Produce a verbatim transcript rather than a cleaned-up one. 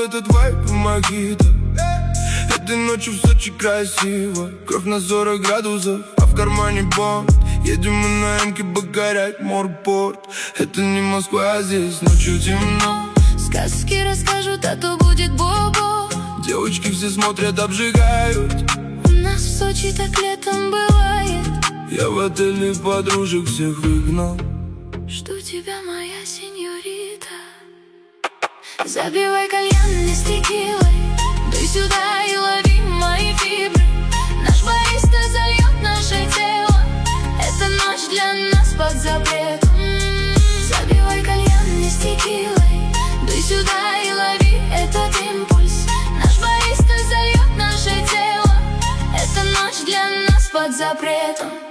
этот вайб мохито. Этой ночью в Сочи красиво, кровь на сорок градусов, а в кармане бомб. Едем мы на эмке покорять морпорт. Это не Москва, а здесь ночью темно. Сказки расскажут, а то будет бобо. Девочки все смотрят, обжигают. У нас в Сочи так летом бывает. Я в отеле подружек всех выгнал. Жду тебя, моя сеньорита. Забивай кальян не с текилой, дуй сюда и лови мои фибры. Наш бариста зальет наше тело. Эта ночь для нас под запретом. Забивай кальян не с текилой, дуй сюда и лови этот импульс. Наш бариста зальет наше тело. Эта ночь для нас под запретом.